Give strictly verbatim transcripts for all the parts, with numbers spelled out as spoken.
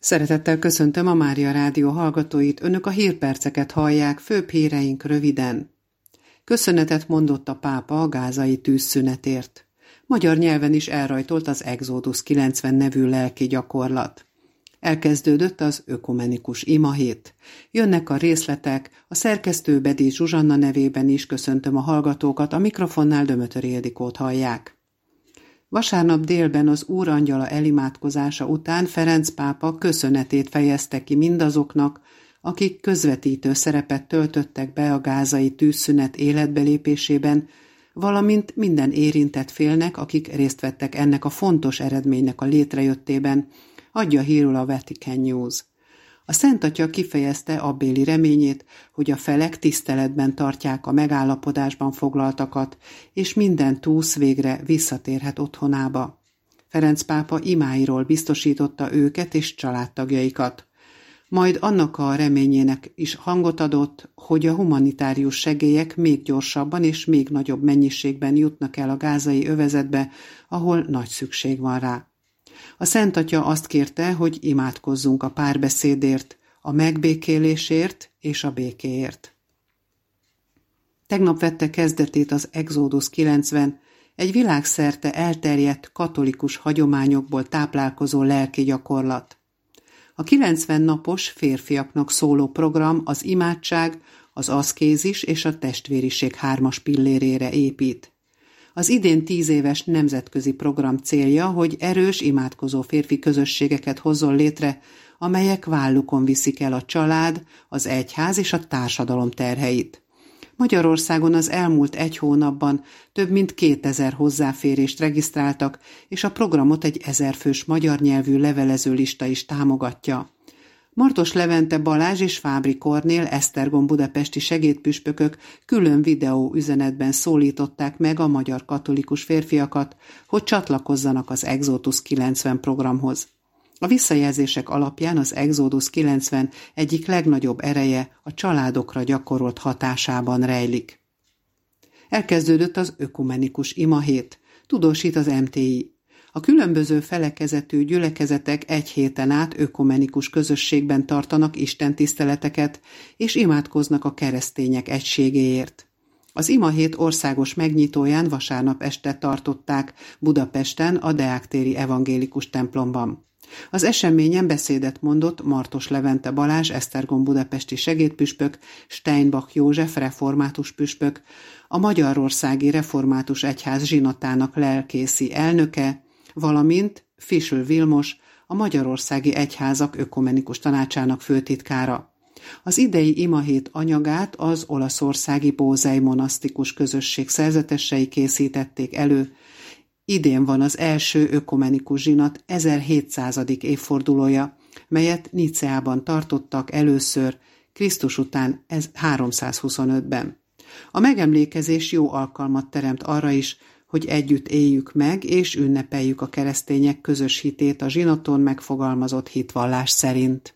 Szeretettel köszöntöm a Mária Rádió hallgatóit, önök a hírperceket hallják, főbb híreink röviden. Köszönetet mondott a pápa a gázai tűzszünetért. Magyar nyelven is elrajtolt az Exodus kilencven nevű lelki gyakorlat. Elkezdődött az ökumenikus imahét. Jönnek a részletek, a szerkesztő Bedi Zsuzsanna nevében is köszöntöm a hallgatókat, a mikrofonnál Dömötör Ildikót hallják. Vasárnap délben az Úr angyala elimádkozása után Ferenc pápa köszönetét fejezte ki mindazoknak, akik közvetítő szerepet töltöttek be a gázai tűzszünet életbelépésében, valamint minden érintett félnek, akik részt vettek ennek a fontos eredménynek a létrejöttében, adja hírül a Vatican News. A Szent Atya kifejezte abbéli reményét, hogy a felek tiszteletben tartják a megállapodásban foglaltakat, és minden túsz végre visszatérhet otthonába. Ferenc pápa imáiról biztosította őket és családtagjaikat. Majd annak a reményének is hangot adott, hogy a humanitárius segélyek még gyorsabban és még nagyobb mennyiségben jutnak el a gázai övezetbe, ahol nagy szükség van rá. A Szent Atya azt kérte, hogy imádkozzunk a párbeszédért, a megbékélésért és a békéért. Tegnap vette kezdetét az Exodus kilencven, egy világszerte elterjedt katolikus hagyományokból táplálkozó lelki gyakorlat. A kilencven napos férfiaknak szóló program az imádság, az aszkézis és a testvériség hármas pillérére épít. Az idén tíz éves nemzetközi program célja, hogy erős, imádkozó férfi közösségeket hozzon létre, amelyek vállukon viszik el a család, az egyház és a társadalom terheit. Magyarországon az elmúlt egy hónapban több mint kétezer hozzáférést regisztráltak, és a programot egy ezerfős magyar nyelvű levelezőlista is támogatja. Martos Levente Balázs és Fábri Kornél Esztergom budapesti segédpüspökök külön videó üzenetben szólították meg a magyar katolikus férfiakat, hogy csatlakozzanak az Exodus kilencven programhoz. A visszajelzések alapján az Exodus kilencven egyik legnagyobb ereje a családokra gyakorolt hatásában rejlik. Elkezdődött az ökumenikus imahét, tudósít az em té i. A különböző felekezetű gyülekezetek egy héten át ökumenikus közösségben tartanak istentiszteleteket, és imádkoznak a keresztények egységéért. Az imahét országos megnyitóján vasárnap este tartották Budapesten a Deák téri evangélikus templomban. Az eseményen beszédet mondott Martos Levente Balázs esztergom budapesti segédpüspök, Steinbach József református püspök, a Magyarországi Református Egyház zsinatának lelkészi elnöke, valamint Fischl Vilmos, a Magyarországi Egyházak ökumenikus tanácsának főtitkára. Az idei imahét anyagát az olaszországi Bózej monasztikus közösség szerzetesei készítették elő. Idén van az első ökumenikus zsinat ezerhétszázadik évfordulója, melyet Niceában tartottak először, Krisztus után háromszázhuszonötben. A megemlékezés jó alkalmat teremt arra is, hogy együtt éljük meg és ünnepeljük a keresztények közös hitét a zsinaton megfogalmazott hitvallás szerint.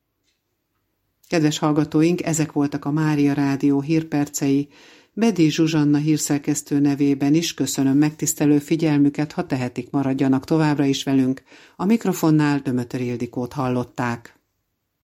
Kedves hallgatóink, ezek voltak a Mária Rádió hírpercei. Bedi Zsuzsanna hírszerkesztő nevében is köszönöm megtisztelő figyelmüket, ha tehetik, maradjanak továbbra is velünk. A mikrofonnál Dömötör Ildikót hallották.